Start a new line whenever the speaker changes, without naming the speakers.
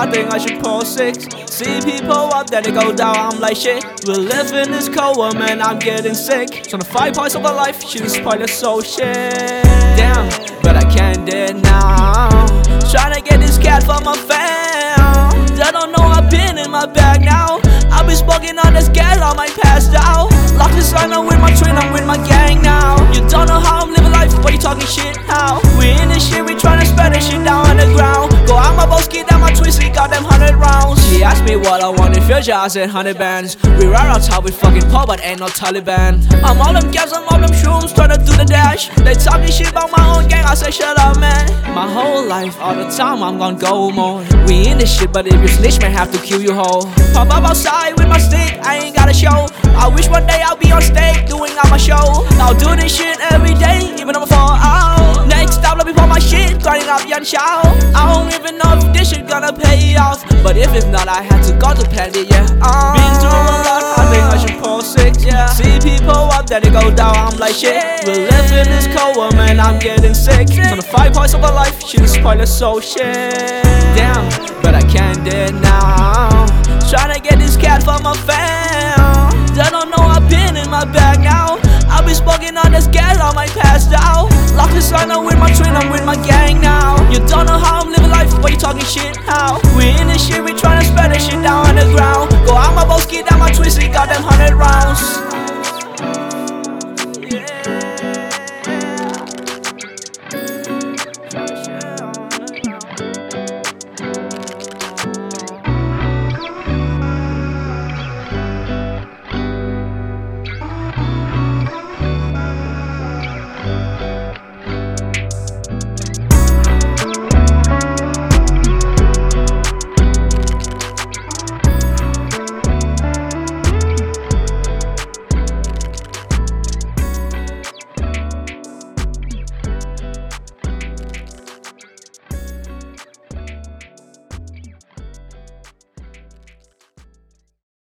I think I should pour 6. See people up there, they go down, I'm like shit. We're living this cold world, man, I'm getting sick. Trying to find parts of my life, shooting spoilers, so shit. Damn, but I can't do it now. Trying to get this cat for my fam. They don't know I've been in my bag now. I've been smoking on this gas, I might pass out. Lock this line, I'm with my twin, I'm with my gang now. You don't know how I'm living life, why you talking shit how? We in this shit, we tryna spread this shit down on the ground. Go out my boss, get down my twisty, got them 100 rounds. She asked me what I want in future, I said 100 bands. We ride on top with fucking pop, but ain't no Taliban. I'm all them gas, I'm all them shrooms, tryna do the dash. They talking shit about my own gang, I say shut up man. My whole life, all the time, I'm gonna go more. We in this shit, but if you snitch, may have to kill you whole. Pop up outside with my stick, I ain't got a show. I wish one day I'll be on stage doing out my show. I'll do this shit every day, even if I fall out. Next stop, let me pour my shit, grinding up Yan Chow. I don't even know if this shit gonna pay off, but if it's not, I had to go to Pandy, yeah. Been through a lot, I think I should pour 6, yeah. See people up there, they go down, I'm like shit. We're living this cold world, man, I'm getting sick. Trying to find parts of my life, shooting spoilers, so shit. Damn, but I can't do it now. Tryna get this cat for my fam. They don't know I've been in my bag now. I've been smoking on this gas, I might pass out. Lock this line, I'm with my twin, I'm with my gang now. You don't know how I'm living life, why you talking shit how? We in this shit, we tryna spread this shit down on the ground. Go out my boss, get down my twisty, got them 100 rounds.